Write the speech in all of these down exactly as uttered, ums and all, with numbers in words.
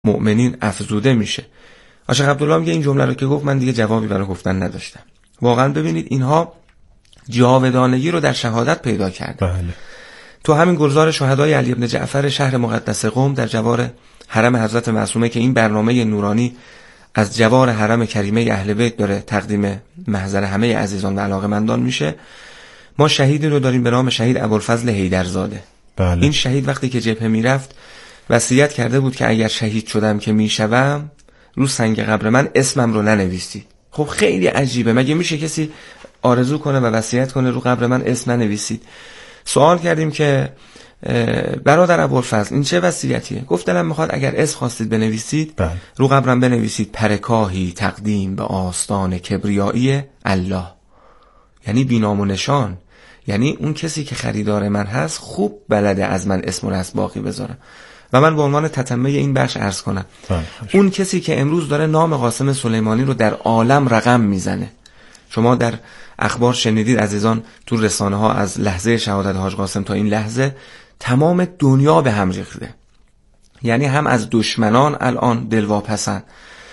مؤمنین افزوده میشه. عاشق عبدالله میگه این جمله رو که گفت من دیگه جوابی برای گفتن نداشتم. واقعا ببینید اینها جاودانگی رو در شهادت پیدا کردن. بله. تو همین گلزار شهدای علی ابن جعفر شهر مقدس قم در جوار حرم حضرت معصومه که این برنامه نورانی از جوار حرم کریمه اهل بیت داره تقدیم محضر همه عزیزان و علاقه‌مندان میشه، ما شهیدی رو داریم به نام شهید ابوالفضل حیدرزاده. بله. این شهید وقتی که جبهه میرفت وصیت کرده بود که اگر شهید شدم که میشوم رو سنگ قبر من اسمم رو ننویسید. خب خیلی عجیبه، مگه میشه کسی آرزو کنه و وصیت کنه رو قبر من اسم ننویسید؟ سوال کردیم که برادر ابوالفضل این چه وصیتیه؟ گفت دلم میخواد اگر اسم خواستید بنویسید بله. رو قبرم بنویسید پرکاهی تقدیم به آستان کبریایی الله، یعنی بینام و نشان، یعنی اون کسی که خریدار من هست خوب بلده از من اسم و رسم باقی بذارم. و من به عنوان تتمه این بخش عرض کنم بله. اون کسی که امروز داره نام قاسم سلیمانی رو در عالم رقم میزنه، شما در اخبار شنیدید عزیزان، تو رسانه ها از لحظه شهادت حاج قاسم تا این لحظه تمام دنیا به هم ریخته، یعنی هم از دشمنان الان دلواپسن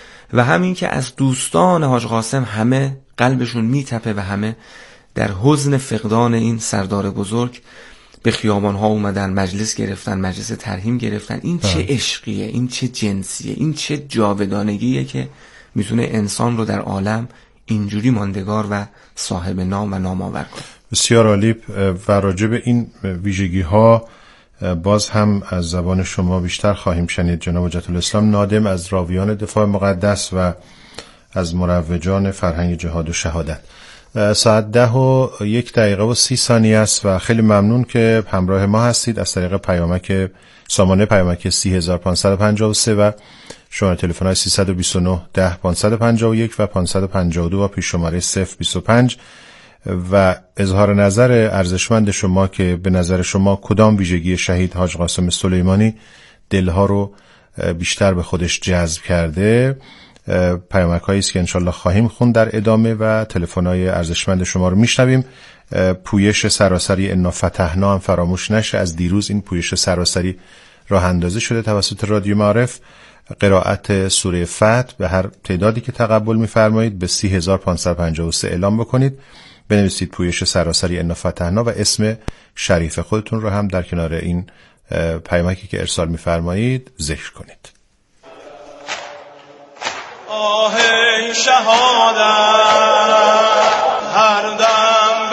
و همین که از دوستان حاج قاسم همه قلبشون میتپه و همه در حزن فقدان این سردار بزرگ به خیابان ها اومدن، مجلس گرفتن، مجلس ترحیم گرفتن. این چه عشقیه، این چه جنسیه، این چه جاودانگیه که میتونه انسان رو در عالم اینجوری ماندگار و صاحب نام و نامآور کنه. بسیار عالی. و راجع به این ویژگی ها باز هم از زبان شما بیشتر خواهیم شنید. جناب حجت الاسلام نادم از راویان دفاع مقدس و از مروجان فرهنگ جهاد و شهادت. ساعت ده و یک دقیقه و سی ثانیه است و خیلی ممنون که همراه ما هستید از طریق پیامک سامانه پیامک سی هزار و پانصد و پنجاه و سه و شماره تلفن های سیصد و بیست و نه ده پانصد و پنجاه و یک و پانصد و پنجاه و دو و پیش شماره صفر بیست و پنج و اظهار نظر ارزشمند شما که به نظر شما کدام ویژگی شهید حاج قاسم سلیمانی دلها رو بیشتر به خودش جذب کرده. پیامک هایی است که انشالله خواهیم خوند در ادامه و تلفن های ارزشمند شما رو میشنویم. پویش سراسری انا فتحنا هم فراموش نشه. از دیروز این پویش سراسری راه اندازی شده توسط رادیو معارف. قرائت سوره فتح به هر تعدادی که تقبل می‌فرمایید به سی هزار و پانصد و پنجاه و سه اعلام بکنید، بنویسید پویش سراسری انا فتحنا و اسم شریف خودتون رو هم در کنار این پیامکی که ارسال می‌فرمایید ذکر کنید. آه شهادت هر دم به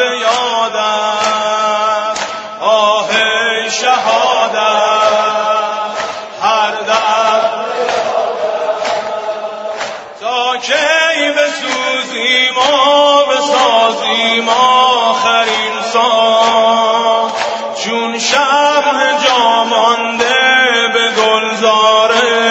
یادم، آه شهادت هر دم به یادم، تا کی بسوزیم و بسازیم آخرین سان، چون شمع جا مانده به گلزار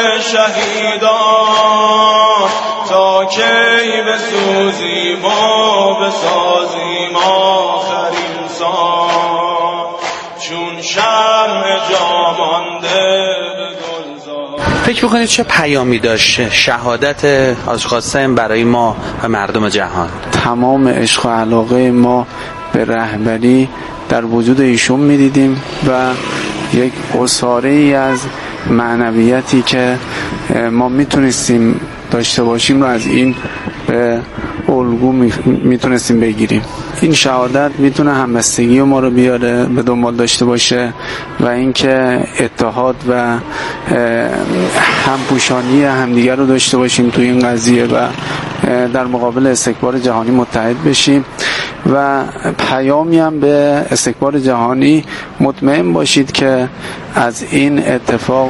شهیدان، تا کی بسوزیم و بسازیم آخرین سان، چون شمع جا مانده به گلزار. فکر بکنید چه پیامی داشت شهادت حاج قاسم برای ما و مردم جهان؟ تمام عشق و علاقه ما به رهبری در وجود ایشون می‌دیدیم و یک عصاره ای از معنویتی که ما میتونستیم داشته باشیم رو از این به الگو میتونستیم بگیریم. این شهادت میتونه همبستگی ما رو بیاره به دنبال داشته باشه و اینکه اتحاد و همپوشانی همدیگر رو داشته باشیم تو این قضیه و در مقابل استکبار جهانی متحد بشیم. و پیامی هم به استکبار جهانی مطمئن باشید که از این اتفاق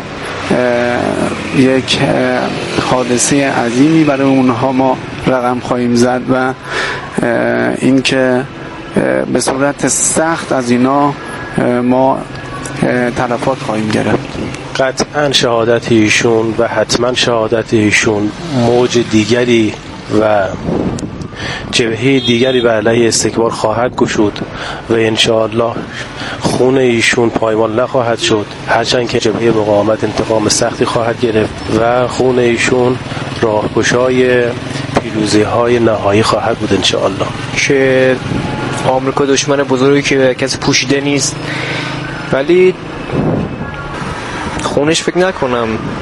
یک حادثه عظیمی برای اونها ما رقم خواهیم زد و اینکه به صورت سخت از اینا ما تلفات خواهیم گرفت. قطعا شهادت ایشون و حتما شهادت ایشون موج دیگری و جبهه دیگری بر علیه استکبار خواهد گشود و انشاءالله خون ایشون پایمال نخواهد شد، هرچند که جبهه مقاومت انتقام سختی خواهد گرفت و خون ایشون راهگشای پیروزی های نهایی خواهد بود انشاءالله. که آمریکا دشمن بزرگی که کسی پوشیده نیست، ولی خونش فکر نکنم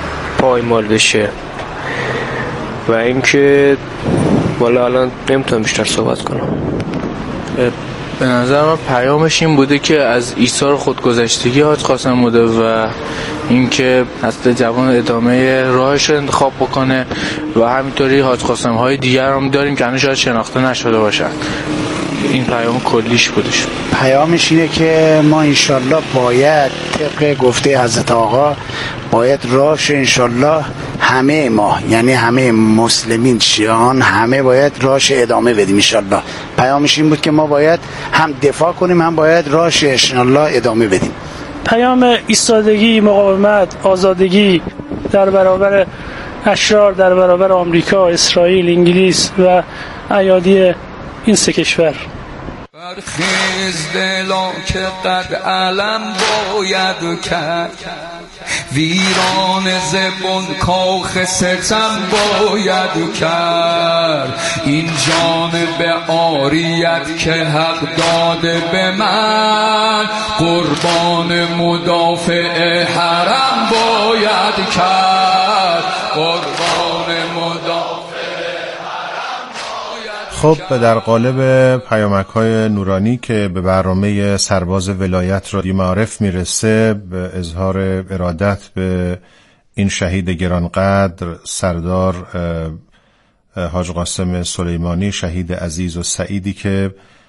پایمال بشه و اینکه والا الان نمیتونم بیشتر صحبت کنم. به نظر من پیامش این بوده که از ایثار خودگذشتگی حاج قاسم بوده و اینکه نسل جوان ادامه راهش رو انتخاب بکنه و همینطوری حاج قاسم های دیگر هم داریم که هنوز شاید شناخته نشده باشن. این پیام کلیش بودش. پیامش اینه که ما انشالله باید طبق گفته حضرت آقا باید راهش انشالله همه ما، یعنی همه مسلمین شیعان همه باید راهش ادامه بدیم انشالله. پیامش این بود که ما باید هم دفاع کنیم هم باید راهش انشالله ادامه بدیم. پیام ایستادگی، مقاومت، آزادگی در برابر اشرار، در برابر آمریکا، اسرائیل، انگلیس و ایادی این سه کشور. برخیز دلا که قد علم باید کرد، ویران زبون کاخ ستم باید کرد. این جانب عاریت که حق داده به من، قربان مدافع حرم باید کرد. قربان مدافع خب در قالب پیامک‌های نورانی که به برنامه سرباز ولایت رادیو معارف میرسه، به اظهار ارادت به این شهید گرانقدر سردار حاج قاسم سلیمانی، شهید عزیز و سعیدی که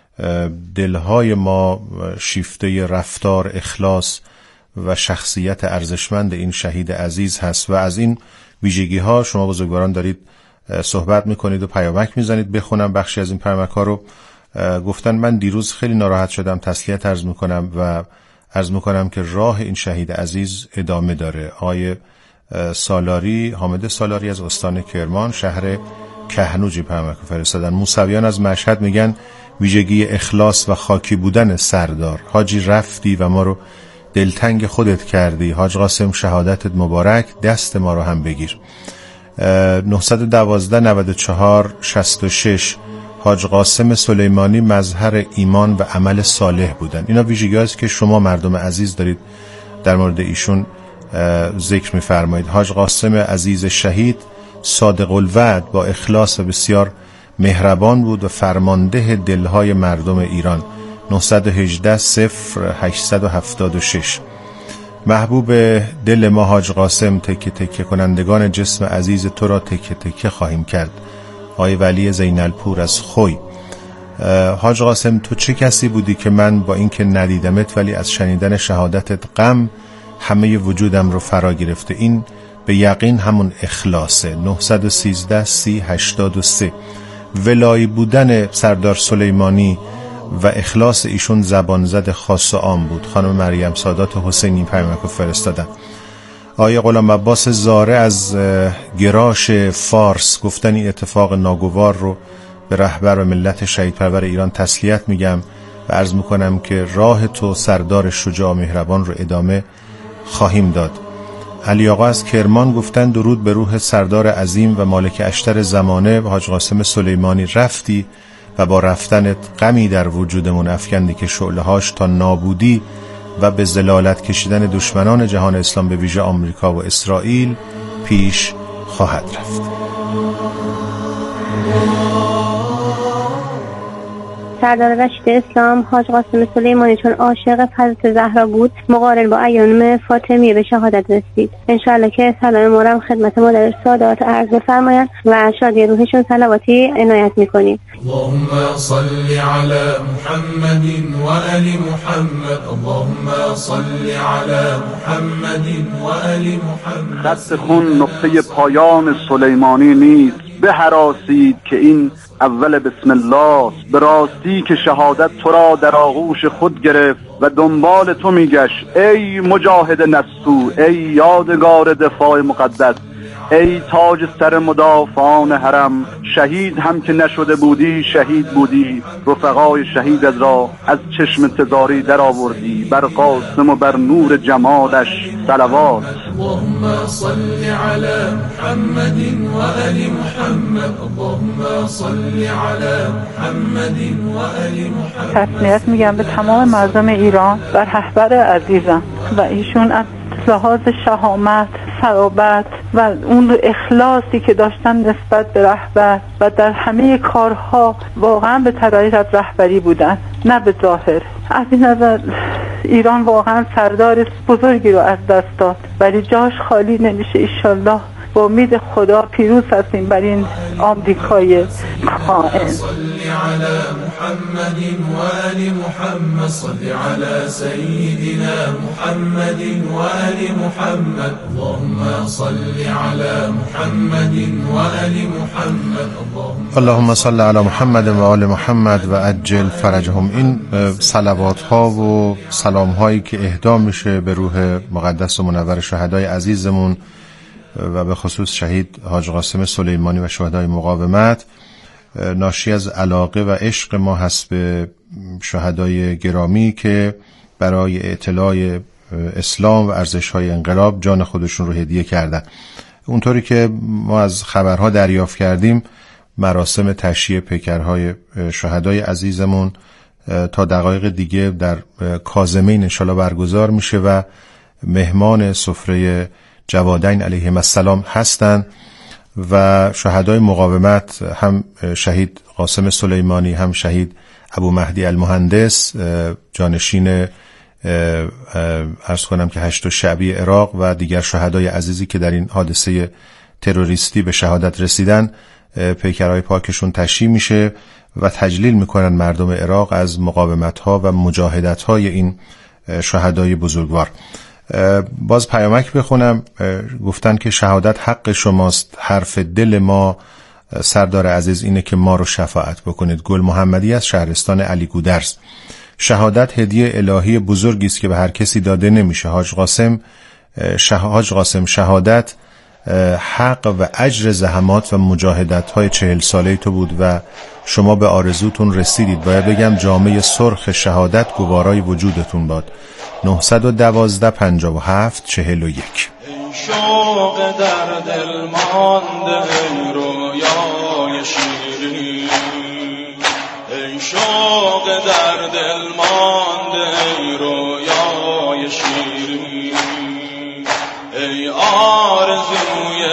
دلهای ما شیفته رفتار، اخلاص و شخصیت ارزشمند این شهید عزیز هست و از این ویژگی ها شما بزرگواران دارید صحبت میکنید و پیامک میزنید. بخونم بخشی از این پیامک ها رو. گفتن من دیروز خیلی ناراحت شدم، تسلیت عرض میکنم و عرض میکنم که راه این شهید عزیز ادامه داره. آقای سالاری، حامد سالاری از استان کرمان شهر کهنوجی پیامک فرستادن. موسویان از مشهد میگن ویژگی اخلاص و خاکی بودن سردار. حاجی رفتی و ما رو دلتنگ خودت کردی. حاج قاسم شهادتت مبارک، دست ما رو هم بگیر. نه یک دو نه چهار شصت و شش حاج قاسم سلیمانی مظهر ایمان و عمل صالح بودن. اینا ویژگی هست که شما مردم عزیز دارید در مورد ایشون ذکر می‌فرمایید. حاج قاسم عزیز شهید صادق الوعد با اخلاص و بسیار مهربان بود و فرمانده دلهای مردم ایران. نه یک هشت صفر هشت هفت شش محبوب دل ما حاج قاسم، تکه تکه کنندگان جسم عزیز تو را تکه تکه خواهیم کرد. آقای ولی زینالپور از خوی. حاج قاسم تو چه کسی بودی که من با اینکه ندیدمت ولی از شنیدن شهادتت غم همه وجودم رو فرا گرفته. این به یقین همون اخلاصه. نه یک سه سی هشتاد و سه ولایی بودن سردار سلیمانی و اخلاص ایشون زبان زد خاص و عام بود. خانم مریم سادات حسینی پیامک فرستادن. آقای غلام عباس زاره از گراش فارس گفتن این اتفاق ناگوار رو به رهبر و ملت شهید پرور ایران تسلیت میگم و عرض میکنم که راه تو سردار شجاع و مهربان رو ادامه خواهیم داد. علی آقا از کرمان گفتن درود به روح سردار عظیم و مالک اشتر زمانه حاج قاسم سلیمانی. رفتی و با رفتنت غمی در وجودمون افکندی که شعله‌هاش تا نابودی و به ضلالت کشیدن دشمنان جهان اسلام به ویژه آمریکا و اسرائیل پیش خواهد رفت. سردار رشید اسلام حاج قاسم سلیمانی چون عاشق حضرت زهرا بود مقارن با ایام فاطمیه به شهادت رسید. انشالله که سلام ما را خدمت مادر سادات عرض بفرمایند و شادی روحشون صلواتی عنایت میکنیم. اللهم صل علی محمد و آل محمد. اللهم صل علی محمد و آل محمد. خط خون نقطه پایان سلیمانی نیست، بهراسید که این اول بسم الله است. به راستی که شهادت تو را در آغوش خود گرفت و دنبال تو میگشت. ای مجاهد نستو، ای یادگار دفاع مقدس، ای تاج سر مدافعان حرم. شهید هم که نشده بودی شهید بودی. رفقای شهید از را از چشم تزاری در آوردی. بر قاسم و بر نور جمالش صلوات. اللهم صل علی محمد و آل محمد. اللهم صل علی محمد و آل محمد. تسلیت میگم به تمام مردم ایران و رهبر عزیزم و ایشون از لحاظ شهامت، صلابت و اون اخلاصی که داشتن نسبت به رهبر و در همه کارها واقعا به طریقت رهبری بودن، نه به ظاهر. از این نظر ایران واقعا سردار بزرگی رو از دست داد، ولی جاش خالی نمیشه. ایشالله با امید خدا پیروز هستیم بر این آمریکای خائن. صلی علی محمد و آل محمد، صلی علی سیدنا محمد و آل محمد، اللهم صلی علی محمد و آل محمد، اللهم صل علی محمد و آل محمد و عجل فرجهم. این صلوات ها و سلام هایی که اهدا میشه به روح مقدس و منور شهدای عزیزمون و به خصوص شهید حاج قاسم سلیمانی و شهدای مقاومت ناشی از علاقه و عشق ما هست به شهدای گرامی که برای اطلاع اسلام و ارزش‌های انقلاب جان خودشون رو هدیه کردن. اونطوری که ما از خبرها دریافت کردیم، مراسم تشییع پیکرهای شهدای عزیزمون تا دقایق دیگه در کاظمین انشالله برگزار میشه و مهمان سفره جوادین علیهم السلام هستند و شهدای مقاومت هم شهید قاسم سلیمانی هم شهید ابو مهدی المهندس جانشین عرض کنم که هشت شعبی عراق و دیگر شهدای عزیزی که در این حادثه تروریستی به شهادت رسیدن، پیکرهای پاکشون تشییع میشه و تجلیل میکنن مردم عراق از مقاومت‌ها و مجاهدت‌های این شهدای بزرگوار. باز پیامک بخونم. گفتن که شهادت حق شماست، حرف دل ما سردار عزیز اینه که ما رو شفاعت بکنید. گل محمدی از شهرستان علی گودرز. شهادت هدیه الهی بزرگی است که به هر کسی داده نمیشه. حاج قاسم شه... حاج قاسم شهادت حق و اجر زحمات و مجاهدت های چهل ساله تو بود و شما به آرزوتون رسیدید. باید بگم جامعه سرخ شهادت گوارای وجودتون باد. نهصد و دوازده پنجاه و هفت چهل و یک. شوق در دل مانده ای رویای شیرین، ای شوق در دل مانده ای رویای شیرین، ای آرزوی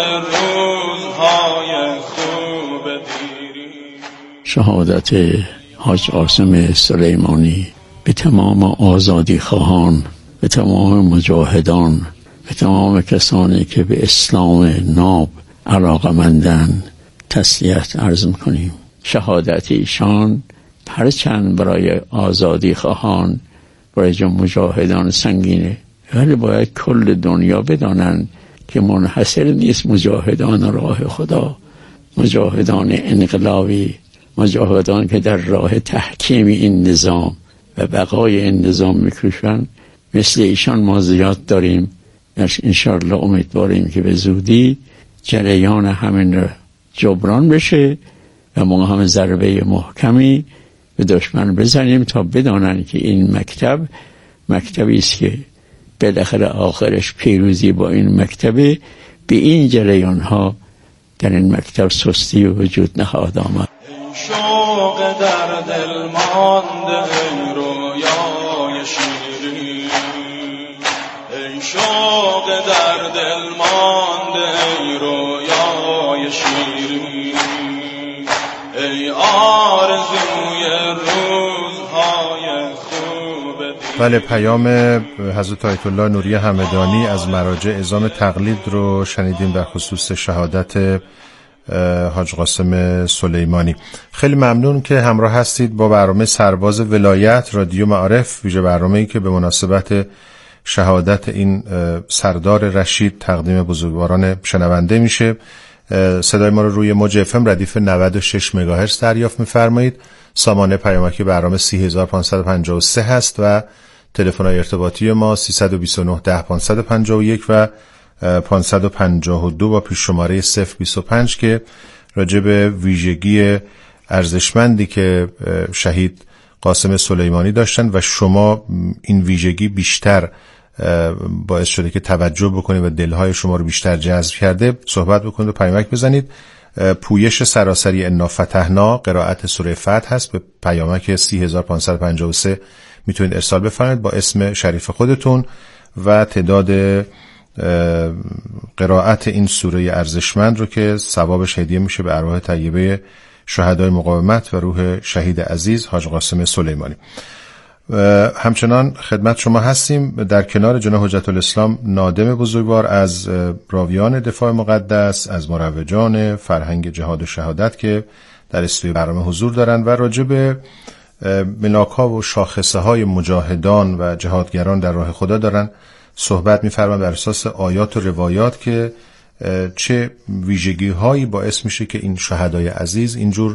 روزهای خوب دیرین. شهادت حاج قاسم سلیمانی به تمام آزادی خواهان، به تمام مجاهدان، به تمام کسانی که به اسلام ناب علاقمندن تسلیت عرض می‌کنیم. شهادت ایشان هرچند برای آزادی خواهان، برای مجاهدان سنگینه، ولی باید کل دنیا بدانند که منحصر نیست مجاهدان راه خدا، مجاهدان انقلابی، مجاهدان که در راه تحکیم این نظام و بقای این نظام میکوشن. مثل ایشان ما زیاد داریم. انشاءالله امیدواریم که به زودی جریان همین را جبران بشه و ما هم ضربه محکمی به دشمن بزنیم تا بدانن که این مکتب مکتبی است که بالاخره آخرش پیروزی با این مکتبه. به این جریان ها در این مکتب سستی و وجود نخواهد آمد. شوق در دل مانده ای رویای شیرین، ای شوق در دل مانده ای رویای شیرین، ای آرزوی روزهای خوب دیرین. بله، پیام حضرت آیت الله نوری همدانی از مراجع اعزام تقلید رو شنیدیم در خصوص شهادت حاج قاسم سلیمانی. خیلی ممنون که همراه هستید با برنامه سرباز ولایت رادیو معارف، ویژه برنامه‌ای که به مناسبت شهادت این سردار رشید تقدیم بزرگواران شنونده میشه. صدای ما رو روی موج اف ام ردیف نود و شش مگاهرتز دریافت می‌فرمایید. سامانه پیامکی برنامه سی هزار و پانصد و پنجاه و سه هست و تلفن‌های ارتباطی ما سیصد و بیست و نه ده پانصد و پنجاه و یک و پانصد و پنجاه و دو با پیش شماره صفر بیست و پنج که راجع به ویژگی ارزشمندی که شهید قاسم سلیمانی داشتن و شما این ویژگی بیشتر باعث شده که توجه بکنید و دلهای شما رو بیشتر جذب کرده صحبت بکنید و پیامک بزنید. پویش سراسری انا فتحنا قرائت سوره فتح هست. به پیامک سی هزار و پانصد و پنجاه و سه میتونید ارسال بفرمایید با اسم شریف خودتون و تعداد قرائت این سوره ارزشمند رو که ثوابش هدیه میشه به ارواح طیبه شهدای مقاومت و روح شهید عزیز حاج قاسم سلیمانی. همچنان خدمت شما هستیم در کنار جناب حجت الاسلام نادم بزرگوار از راویان دفاع مقدس، از مروجان فرهنگ جهاد و شهادت که در استودیو برنامه حضور دارند و راجع به ملاک‌ها و شاخصه‌های مجاهدان و جهادگران در راه خدا دارن صحبت می‌فرمایند بر اساس آیات و روایات که چه ویژگی‌هایی باعث میشه که این شهدای عزیز اینجور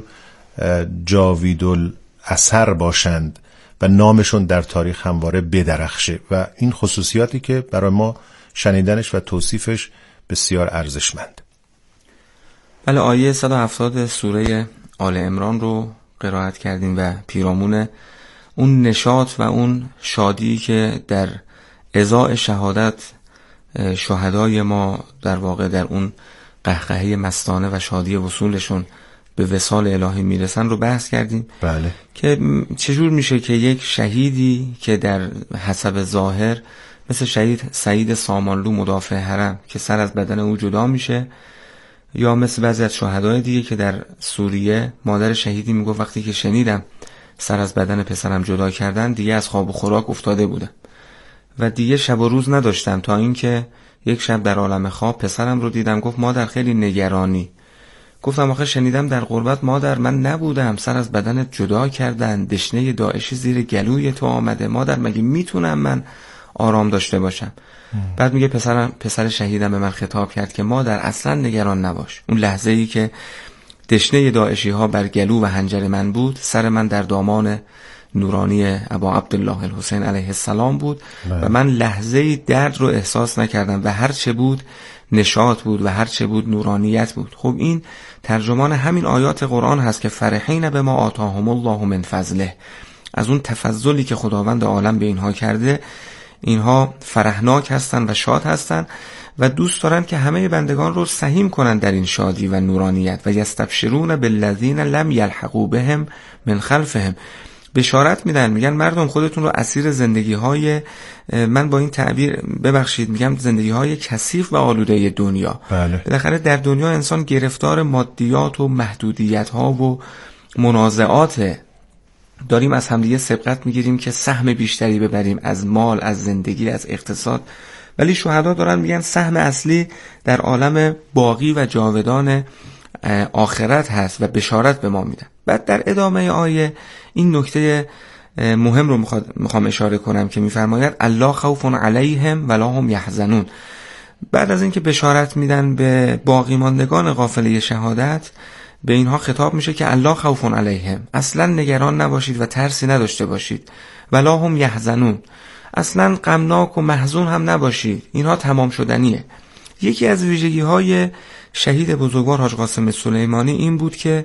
جاویدالاثر باشند و نامشون در تاریخ همواره بدرخشه و این خصوصیاتی که برای ما شنیدنش و توصیفش بسیار ارزشمند. بله، آیه صد و هفتاد سوره آل عمران رو قرائت کردیم و پیرامون اون نشاط و اون شادی که در ازاء شهادت شهدای ما در واقع در اون قهقهه مستانه و شادی وصولشون به وصال الهی میرسن رو بحث کردیم. بله. که چجور میشه که یک شهیدی که در حسب ظاهر مثل شهید سعید سامانلو مدافع حرم که سر از بدن او جدا میشه، یا مثل بعضی از شهدای دیگه که در سوریه مادر شهیدی میگفت وقتی که شنیدم سر از بدن پسرم جدا کردن دیگه از خواب و خوراک افتاده بودم و دیگه شب و روز نداشتم تا اینکه یک شب در عالم خواب پسرم رو دیدم. گفت مادر خیلی نگرانی. گفتم آخه شنیدم در غربت مادر من نبودم، سر از بدنت جدا کردن، دشنه داعشی زیر گلوی تو آمده، مادر مگه میتونم من آرام داشته باشم؟ ام. بعد میگه پسرم پسر شهیدم به من خطاب کرد که مادر اصلا نگران نباش. اون لحظه ای که دشنه داعشی ها بر گلو و حنجر من بود، سر من در دامان نورانی ابا عبدالله الحسین علیه السلام بود مه. و من لحظه ای درد رو احساس نکردم و هر چه بود نشاط بود و هر چه بود نورانیت بود. خب این ترجمان همین آیات قرآن هست که فرحین بما آتاهم الله من فضله، از اون تفضلی که خداوند عالم به اینها کرده اینها فرحناک هستن و شاد هستن و دوست دارن که همه بندگان رو سهیم کنن در این شادی و نورانیت. و یستبشرون بالذین لم یلحقوا بهم من خلفهم، بشارت میدن، میگن مردم خودتون رو اسیر زندگی های، من با این تعبیر ببخشید میگم زندگی های کثیف و آلوده دنیا. بله. بالاخره در دنیا انسان گرفتار مادیات و محدودیت ها و منازعات، داریم از همدیگه سبقت میگیریم که سهم بیشتری ببریم از مال، از زندگی، از اقتصاد، ولی شهدا دارن میگن سهم اصلی در عالم باقی و جاودان آخرت هست و بشارت به ما میدن. بعد در ادامه آیه این نکته مهم رو میخوام اشاره کنم که میفرماید الله خوف علیهم ولا هم یحزنون. بعد از اینکه بشارت میدن به باقی ماندگان قافله شهادت، به اینها خطاب میشه که الله خوف علیهم، اصلا نگران نباشید و ترسی نداشته باشید، ولا هم یحزنون، اصلا غمناک و محزون هم نباشید، اینها تمام شدنیه. یکی از ویژگی های شهید بزرگوار حاج قاسم سلیمانی این بود که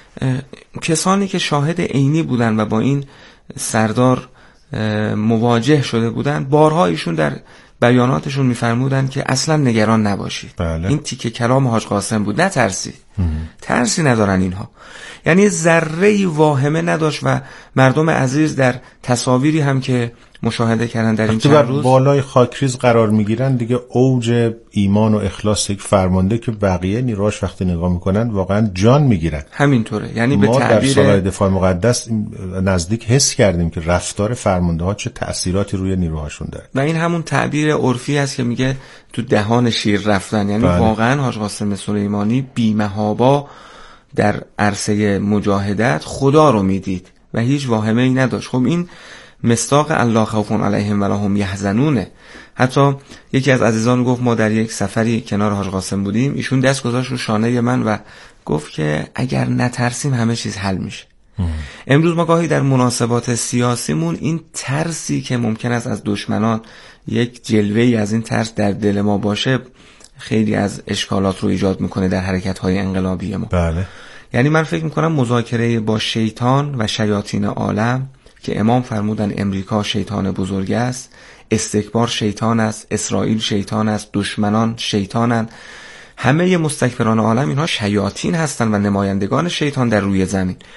کسانی که شاهد عینی بودن و با این سردار مواجه شده بودن، بارها ایشون در بیاناتشون میفرمودن که اصلا نگران نباشید. بله. این تیکه کلام حاج قاسم بود، نترسید. ترسی ندارن اینها، یعنی ذره‌ای واهمه نداشت و مردم عزیز در تصاویری هم که مشاهده کردن در این چند روز بالای خاکریز قرار میگیرن دیگه اوج ایمان و اخلاص یک فرمانده که بقیه نیروهاش وقتی نگاه میکنن واقعا جان میگیرن. همینطوره، یعنی به ما تعبیر در سالهای دفاع مقدس نزدیک حس کردیم که رفتار فرمانده ها چه تأثیراتی روی نیروهاشون داره و این همون تعبیر عرفی است که میگه تو دهان شیر رفتن، یعنی بله. واقعا حاج قاسم سلیمانی بی‌محابا در عرصه مجاهدت خدا رو میدید و هیچ واهمه ای نداشت. خب این مصداق الله خوف علیهم ولا هم یحزنونه. حتی یکی از عزیزان گفت ما در یک سفری کنار حاج قاسم بودیم، ایشون دست گذاشت رو شانه من و گفت که اگر نترسیم همه چیز حل میشه. امروز ما گاهی در مناسبات سیاسیمون این ترسی که ممکن است از دشمنان یک جلوه‌ای از این ترس در دل ما باشه خیلی از اشکالات رو ایجاد میکنه در حرکت‌های انقلابی ما. بله. یعنی من فکر میکنم مذاکره با شیطان و شیاطین عالم که امام فرمودن امریکا شیطان بزرگ است، استکبار شیطان است، اسرائیل شیطان است، دشمنان شیطانند، همه مستکبران عالم اینها شیاطین هستند و نمایندگان شیطان در روی زمین.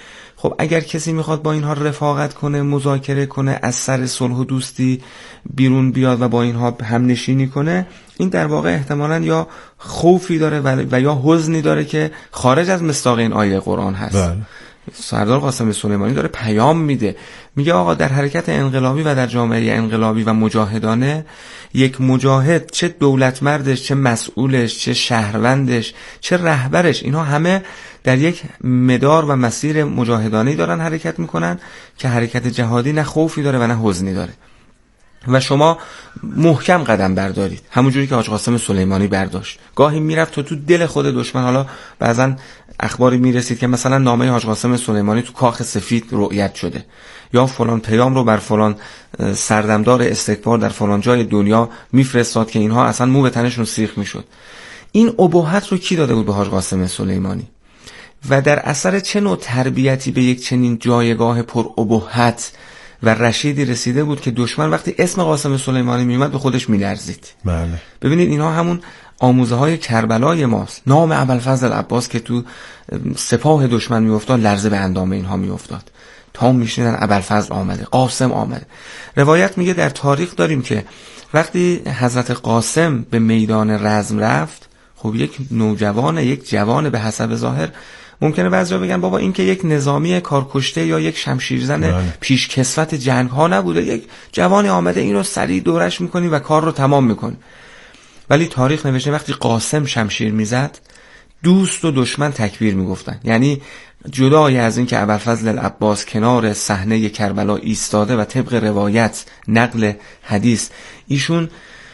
خب اگر کسی میخواد با اینها رفاقت کنه، مذاکره کنه، از سر صلح و دوستی بیرون بیاد و با اینها همنشینی کنه، این در واقع احتمالاً یا خوفی داره و یا حزنی داره که خارج از مصداق این آیه قرآن هست. بله. سردار قاسم سلیمانی داره پیام میده، میگه آقا در حرکت انقلابی و در جامعه انقلابی و مجاهدانه، یک مجاهد چه دولت مردش، چه مسئولش، چه شهروندش، چه رهبرش، اینها همه در یک مدار و مسیر مجاهدانه‌ای دارن حرکت میکنن که حرکت جهادی نه خوفی داره و نه حزنی داره و شما محکم قدم بردارید، همونجوری که حاج قاسم سلیمانی برداشت. گاهی میرفت تو تو دل خود دشمن. حالا بعضن اخباری میرسید که مثلا نامه حاج قاسم سلیمانی تو کاخ سفید رؤیت شده، یا فلان پیام رو بر فلان سردمدار استکبار در فلان جای دنیا میفرستاد که اینها اصلا مو به تنشون سیخ میشد. این ابهت رو کی داده بود به حاج قاسم سلیمانی؟ و در اثر چه نوع تربیتی به یک چنین جایگاه پر ابهت و رشیدی رسیده بود که دشمن وقتی اسم قاسم سلیمانی میومد به خودش میلرزید؟ بله. ببینید اینها همون آموزه های کربلای ماست. نام ابوالفضل عباس که تو سپاه دشمن میافتاد لرزه به اندام اینها میافتاد. تا میشنیدن ابوالفضل آمده، قاسم آمده. روایت میگه در تاریخ داریم که وقتی حضرت قاسم به میدان رزم رفت، خب یک نوجوان، یک جوان به حسب ظاهر، ممکنه بعضیا بگن بابا این که یک نظامی کارکشته یا یک شمشیرزن پیشکسوت جنگ ها نبوده، یک جوانی آمده اینو سریع دورش میکنی و کار رو تمام میکنی. ولی تاریخ نوشته وقتی قاسم شمشیر میزد، دوست و دشمن تکبیر میگفتن. یعنی جدای از این که ابوالفضل العباس کنار صحنه کربلا ایستاده و طبق روایت نقل حدیث ایشون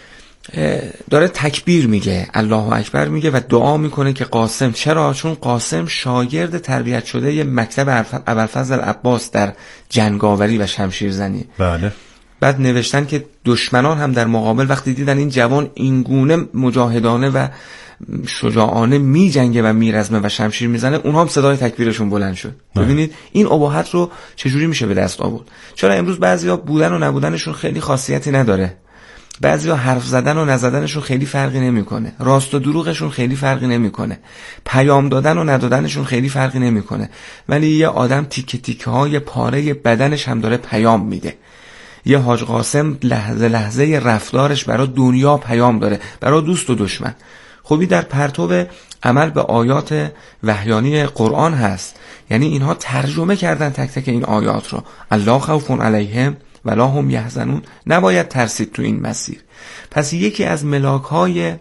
داره تکبیر میگه، الله اکبر میگه و دعا میکنه که قاسم، چرا؟ چون قاسم شاگرد تربیت شده یه مکتب ابوالفضل العباس در جنگاوری و شمشیرزنی. بله. بعد نوشتن که دشمنان هم در مقابل وقتی دیدن این جوان اینگونه مجاهدانه و شجاعانه می جنگه و میرزمه و شمشیر میزنه، اونها هم صدای تکبیرشون بلند شد. ببینید این ابهت رو چجوری میشه به دست آورد. چرا امروز بعضیا بودن و نبودنشون خیلی خاصیتی نداره، بعضیا حرف زدن و نزدنشون خیلی فرقی نمیکنه، راست و دروغشون خیلی فرقی نمیکنه، پیام دادن و ندادنشون خیلی فرقی نمیکنه، ولی یه آدم تیکه تیکه های پاره بدنش هم داره پیام میده. یه حاج قاسم لحظه لحظه رفتارش برای دنیا پیام داره، برای دوست و دشمن. خوبی در پرتو عمل به آیات وحیانی قرآن هست. یعنی اینها ترجمه کردن تک تک این آیات رو. الله خوف علیهم ولا هم یحزنون، نباید ترسید تو این مسیر. پس یکی از ملاک‌های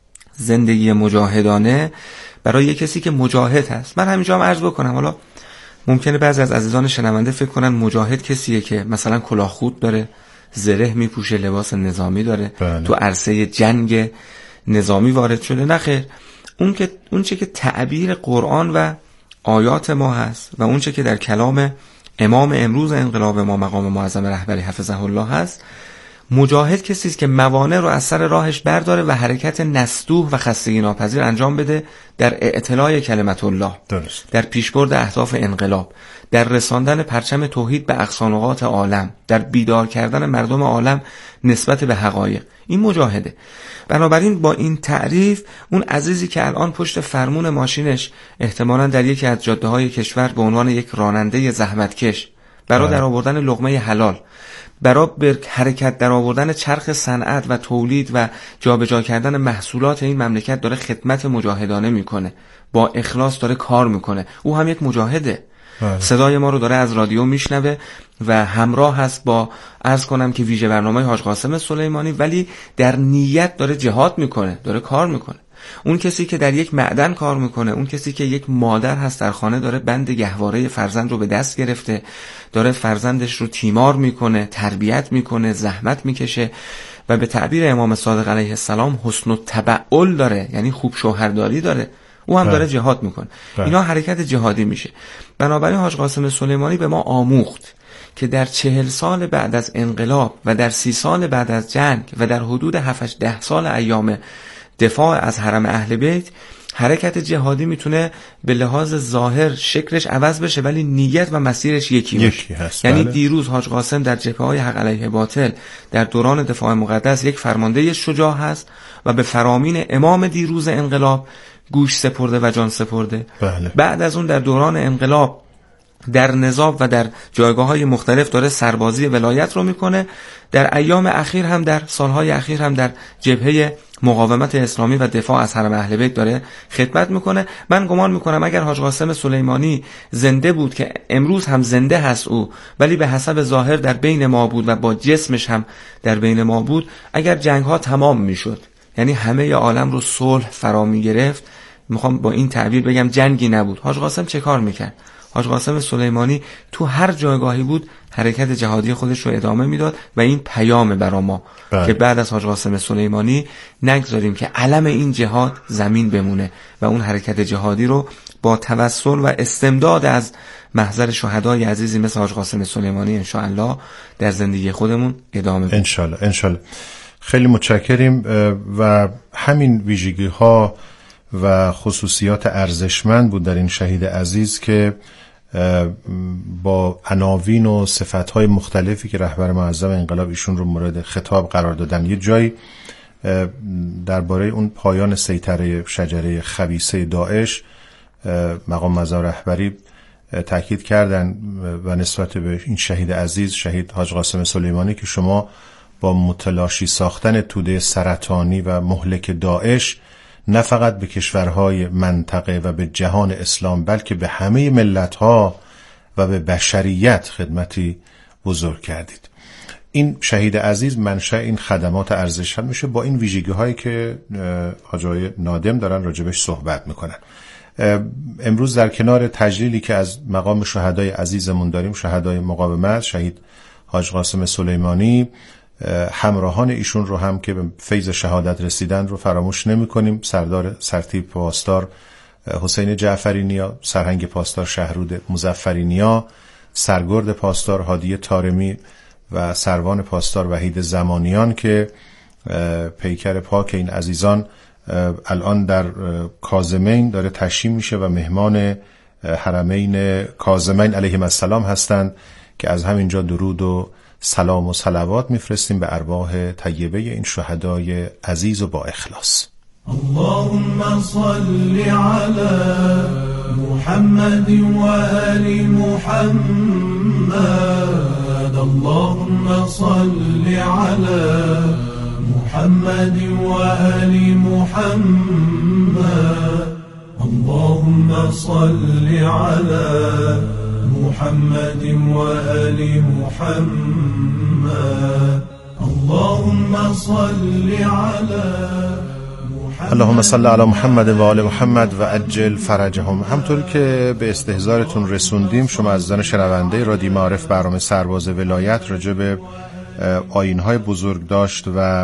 زندگی مجاهدانه برای کسی که مجاهد هست، من همینجا هم عرض بکنم، حالا ممکنه بعضی از عزیزان شنونده فکر کنن مجاهد کسیه که مثلا کلاه خود داره، زره میپوشه، لباس نظامی داره، بله. تو عرصه جنگ نظامی وارد شده. نه خیر، اون که اون چه که تعبیر قرآن و آیات ما هست و اون چه که در کلام امام امروز انقلاب ما مقام معظم رهبری حفظه الله هست، مجاهد کسی است که موانع رو از سر راهش برداره و حرکت نستوح و خستگی ناپذیر انجام بده در اعتلاء کلمت الله، درست. در پیشبرد اهداف انقلاب، در رساندن پرچم توحید به اقصانقاط عالم، در بیدار کردن مردم عالم نسبت به حقایق. این مجاهده. بنابراین با این تعریف اون عزیزی که الان پشت فرمون ماشینش احتمالاً در یکی از جاده‌های کشور به عنوان یک راننده زحمتکش برای در آوردن لقمه حلال، برای به حرکت در آوردن چرخ صنعت و تولید و جابجا کردن محصولات این مملکت داره خدمت مجاهدانه میکنه، با اخلاص داره کار میکنه، او هم یک مجاهده. بله. صدای ما رو داره از رادیو میشنوه و همراه هست با عرض کنم که ویژه برنامه حاج قاسم سلیمانی، ولی در نیت داره جهاد میکنه، داره کار میکنه. اون کسی که در یک معدن کار میکنه، اون کسی که یک مادر هست در خانه داره بند گهواره فرزند رو به دست گرفته، داره فرزندش رو تیمار میکنه، تربیت میکنه، زحمت میکشه و به تعبیر امام صادق علیه السلام حسن التبعل داره، یعنی خوب شوهرداری داره، او هم داره جهاد میکنه. اینا حرکت جهادی میشه. بنابراین حاج قاسم سلیمانی به ما آموخت که در چهل سال بعد از انقلاب و در سی سال بعد از جنگ و در حدود هفت ده سال ایام دفاع از حرم اهل بیت، حرکت جهادی میتونه به لحاظ ظاهر شکلش عوض بشه ولی نیت و مسیرش یکی باشه. یعنی بله. دیروز حاج قاسم در جبهه‌های حق علیه باطل در دوران دفاع مقدس یک فرمانده شجاع هست و به فرامین امام دیروز انقلاب گوش سپرده و جان سپرده. بله. بعد از اون در دوران انقلاب در نضاب و در جایگاه‌های مختلف داره سربازی ولایت رو میکنه. در ایام اخیر هم در سالهای اخیر هم در جبهه مقاومت اسلامی و دفاع از حرم اهل بیت داره خدمت میکنه. من گمان میکنم اگر حاج قاسم سلیمانی زنده بود، که امروز هم زنده هست او، ولی به حسب ظاهر در بین ما بود و با جسمش هم در بین ما بود، اگر جنگ ها تمام میشد، یعنی همه عالم رو صلح فرا میگرفت، میخوام با این تعبیر بگم جنگی نبود، حاج قاسم چه کار میکرد؟ حاج قاسم سلیمانی تو هر جایگاهی بود حرکت جهادی خودش رو ادامه میداد و این پیام برا ما بله. که بعد از حاج قاسم سلیمانی نگذاریم که علم این جهاد زمین بمونه و اون حرکت جهادی رو با توسل و استمداد از محضر شهدای عزیزی مثل حاج قاسم سلیمانی انشاءالله در زندگی خودمون ادامه بدیم. انشاءالله انشاءالله. خیلی متشکریم و همین ویژگی ها و خصوصیات ارزشمند بود در این شهید عزیز که با عناوین و صفتهای مختلفی که رهبر معظم انقلاب ایشون رو مورد خطاب قرار دادن. یه جایی درباره اون پایان سیطره شجره خبیثه داعش مقام معظم رهبری تاکید کردن و نسبت به این شهید عزیز، شهید حاج قاسم سلیمانی، که شما با متلاشی ساختن توده سرطانی و مهلک داعش نه فقط به کشورهای منطقه و به جهان اسلام بلکه به همه ملت‌ها و به بشریت خدمتی بزرگ کردید. این شهید عزیز منشأ این خدمات ارزشمند میشه با این ویژگی‌هایی که حاجای نادم دارن راجبش صحبت میکنن. امروز در کنار تجلیلی که از مقام شهدای عزیزمون داریم، شهدای مقاومت، شهید حاج قاسم سلیمانی، همراهان ایشون رو هم که به فیض شهادت رسیدن رو فراموش نمی کنیم. سردار سرتیپ پاسدار حسین جعفری نیا، سرهنگ پاسدار شهرود مظفری نیا، سرگرد پاسدار هادی طارمی و سروان پاسدار وحید زمانیان که پیکر پاک این عزیزان الان در کاظمین داره تشییع میشه و مهمان حرمین کاظمین علیهم السلام هستند که از همینجا درود و سلام و صلوات میفرستیم به ارواح طیبه این شهدای عزیز و با اخلاص. اللهم صل على محمد و آل محمد. اللهم صل على محمد و آل محمد. اللهم صل على محمد و آل محمد. اللهم صل على اللهم صل علی محمد و آل محمد و عجل فرجهم. همطور که به استحضارتون رسوندیم، شما عزیزان شنونده رادیو معارف برنامه سرباز ولایت راجع به آیین‌های بزرگداشت و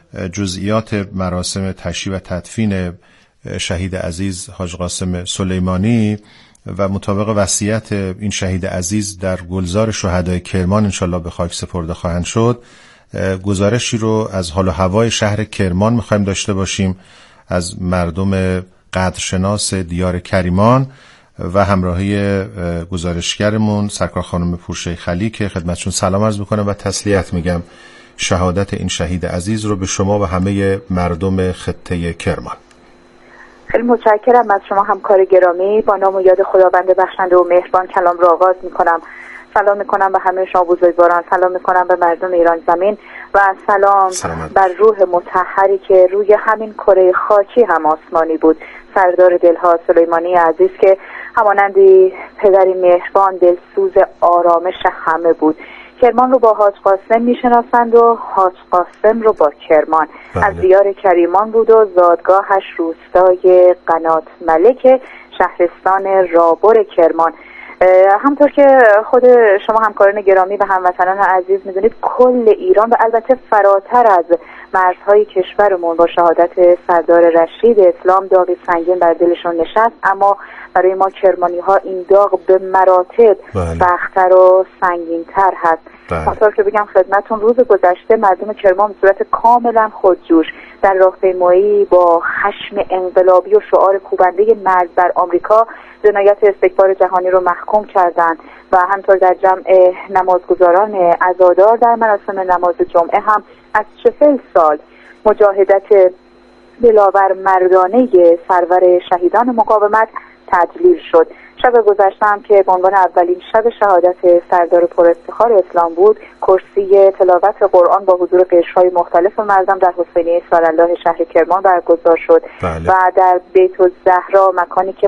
جزئیات مراسم تشییع و تدفین شهید عزیز حاج قاسم سلیمانی و مطابق وصیت این شهید عزیز در گلزار شهدای کرمان انشالله به خاک سپرده خواهند شد، گزارشی رو از حال و هوای شهر کرمان میخوایم داشته باشیم از مردم قدرشناس دیار کریمان و همراهی گزارشگرمون سرکار خانم پورشیخ علی که خدمتشون سلام عرض میکنم و تسلیت میگم شهادت این شهید عزیز رو به شما و همه مردم خطه کرمان. خیلی متشکرم از شما همکار گرامی. با نام و یاد خداوند بخشنده و مهربان کلام را آغاز میکنم. سلام میکنم به همه شما بزرگواران، سلام میکنم به مردم ایران زمین و سلام سلامت. بر روح مطهری که روی همین کره خاکی هم آسمانی بود، سردار دلها سلیمانی عزیز که همانندی پدری مهربان دلسوز آرامش همه بود. کرمان رو با حاج قاسم میشناسند و حاج قاسم رو با کرمان. بله. از دیار کریمان بود و زادگاهش روستای قنات ملک شهرستان رابر کرمان. همطور که خود شما همکاران گرامی و هموطنان عزیز میدونید، کل ایران و البته فراتر از مرزهای کشورمون با شهادت سردار رشید اسلام داغی سنگین بر دلشون نشست، اما برای ما کرمانی ها این داغ به مراتب سخت‌تر و سنگین‌تر هست. همطور که بگم خدمتون، روز گذشته مردم کرمان به صورت کاملا خودجوش در راهپیمایی با خشم انقلابی و شعار کوبنده مرز بر آمریکا جنایت استکبار جهانی رو محکوم کردند و همطور در جمع نمازگزاران عزادار در مراسم نماز جمعه هم از چهل سال مجاهدت دلاور مردانه سرور شهیدان مقاومت تدلیل شد. شب گذشته هم که به عنوان اولین شب شهادت سردار پر افتخار اسلام بود، کرسی تلاوت قرآن با حضور قشرهای مختلف مردم در حسینیه صالح الله شهر کرمان برگزار شد. بله. و در بیت الزهرا، مکانی که